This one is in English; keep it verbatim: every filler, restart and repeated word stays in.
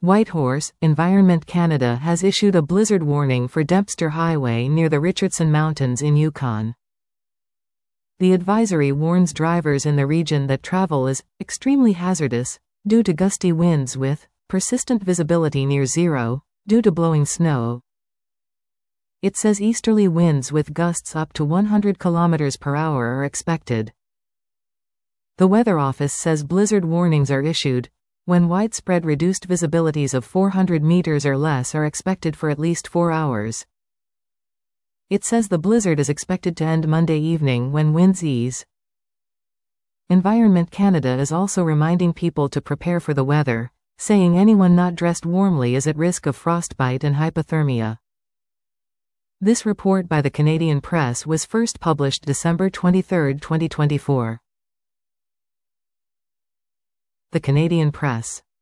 Whitehorse, Environment Canada has issued a blizzard warning for Dempster Highway near the Richardson Mountains in Yukon. The advisory warns drivers in the region that travel is extremely hazardous due to gusty winds with persistent visibility near zero due to blowing snow. It says easterly winds with gusts up to one hundred kilometers per hour are expected. The Weather Office says blizzard warnings are issued when widespread reduced visibilities of four hundred meters or less are expected for at least four hours. It says the blizzard is expected to end Monday evening when winds ease. Environment Canada is also reminding people to prepare for the weather, saying anyone not dressed warmly is at risk of frostbite and hypothermia. This report by the Canadian Press was first published December twenty-third, twenty twenty-four. The Canadian Press.